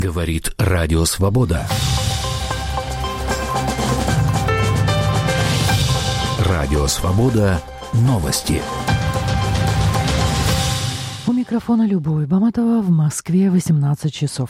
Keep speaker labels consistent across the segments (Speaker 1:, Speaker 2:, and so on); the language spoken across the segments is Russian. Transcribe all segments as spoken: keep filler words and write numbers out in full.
Speaker 1: Говорит Радио Свобода. Радио Свобода. Новости.
Speaker 2: У микрофона Любовь Баматова. В Москве восемнадцать часов.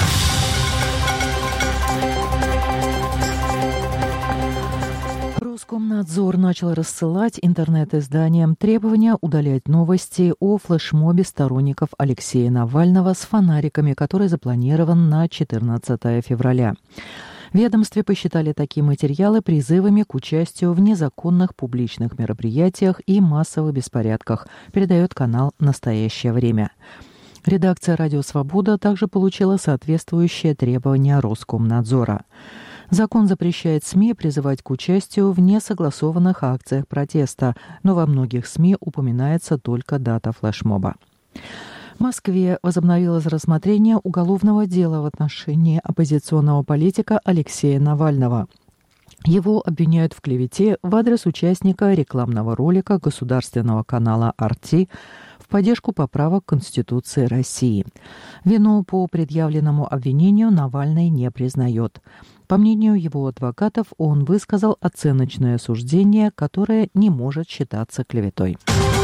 Speaker 2: Роскомнадзор начал рассылать интернет-изданиям требования удалять новости о флешмобе сторонников Алексея Навального с фонариками, который запланирован на четырнадцатое февраля. В ведомстве посчитали такие материалы призывами к участию в незаконных публичных мероприятиях и массовых беспорядках, передает канал «Настоящее время». Редакция «Радио Свобода» также получила соответствующие требования Роскомнадзора. Закон запрещает СМИ призывать к участию в несогласованных акциях протеста, но во многих СМИ упоминается только дата флешмоба. В Москве возобновилось рассмотрение уголовного дела в отношении оппозиционного политика Алексея Навального. Его обвиняют в клевете в адрес участника рекламного ролика государственного канала эр тэ в поддержку поправок Конституции России. Вину по предъявленному обвинению Навальный не признает. По мнению его адвокатов, он высказал оценочное суждение, которое не может считаться клеветой.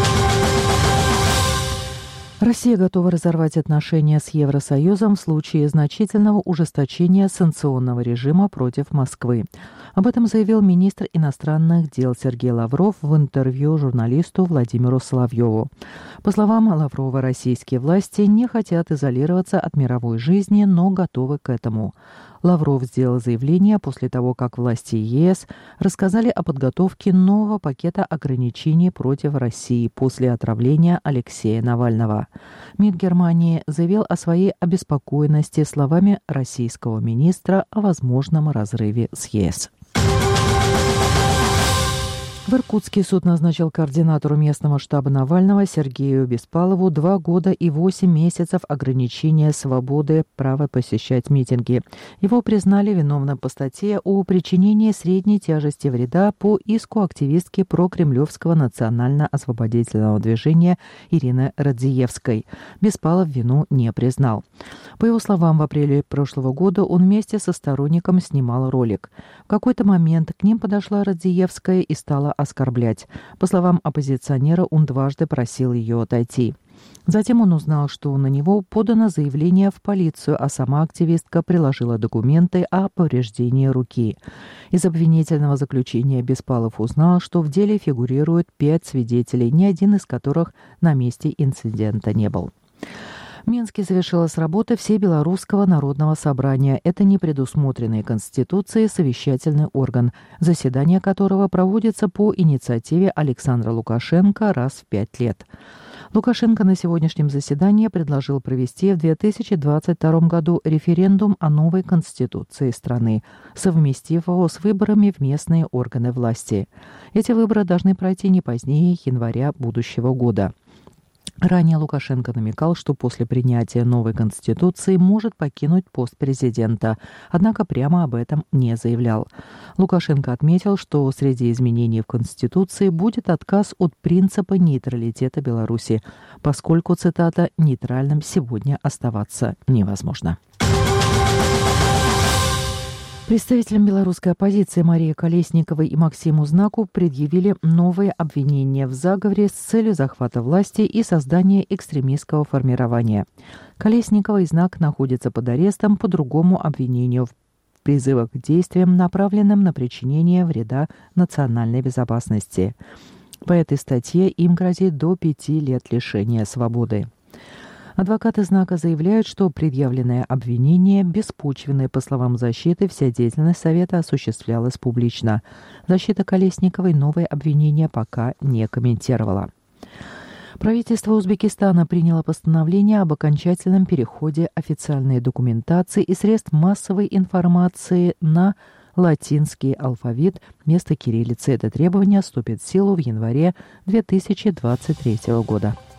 Speaker 2: Россия готова разорвать отношения с Евросоюзом в случае значительного ужесточения санкционного режима против Москвы. Об этом заявил министр иностранных дел Сергей Лавров в интервью журналисту Владимиру Соловьеву. По словам Лаврова, российские власти не хотят изолироваться от мировой жизни, но готовы к этому. Лавров сделал заявление после того, как власти ЕС рассказали о подготовке нового пакета ограничений против России после отравления Алексея Навального. МИД Германии заявил о своей обеспокоенности словами российского министра о возможном разрыве с ЕС. В Иркутске суд назначил координатору местного штаба Навального Сергею Беспалову два года и восемь месяцев ограничения свободы права посещать митинги. Его признали виновным по статье о причинении средней тяжести вреда по иску активистки прокремлевского национально-освободительного движения Ирины Радзиевской. Беспалов вину не признал. По его словам, в апреле прошлого года он вместе со сторонником снимал ролик. В какой-то момент к ним подошла Радзиевская и стала оскорблять. По словам оппозиционера, он дважды просил ее отойти. Затем он узнал, что на него подано заявление в полицию, а сама активистка приложила документы о повреждении руки. Из обвинительного заключения Беспалов узнал, что в деле фигурируют пять свидетелей, ни один из которых на месте инцидента не был. В Минске завершилась работа Всебелорусского народного собрания. Это не предусмотренный Конституцией совещательный орган, заседание которого проводится по инициативе Александра Лукашенко раз в пять лет. Лукашенко на сегодняшнем заседании предложил провести в две тысячи двадцать втором году референдум о новой Конституции страны, совместив его с выборами в местные органы власти. Эти выборы должны пройти не позднее января будущего года. Ранее Лукашенко намекал, что после принятия новой Конституции может покинуть пост президента, однако прямо об этом не заявлял. Лукашенко отметил, что среди изменений в Конституции будет отказ от принципа нейтралитета Беларуси, поскольку, цитата, «нейтральным сегодня оставаться невозможно». Представителям белорусской оппозиции Марии Колесниковой и Максиму Знаку предъявили новые обвинения в заговоре с целью захвата власти и создания экстремистского формирования. Колесникова и Знак находятся под арестом по другому обвинению в призывах к действиям, направленным на причинение вреда национальной безопасности. По этой статье им грозит до пяти лет лишения свободы. Адвокаты Знака заявляют, что предъявленное обвинение беспочвенное. По словам защиты, вся деятельность Совета осуществлялась публично. Защита Колесниковой новые обвинения пока не комментировала. Правительство Узбекистана приняло постановление об окончательном переходе официальной документации и средств массовой информации на латинский алфавит вместо кириллицы. Это требование вступит в силу в январе две тысячи двадцать третьего года.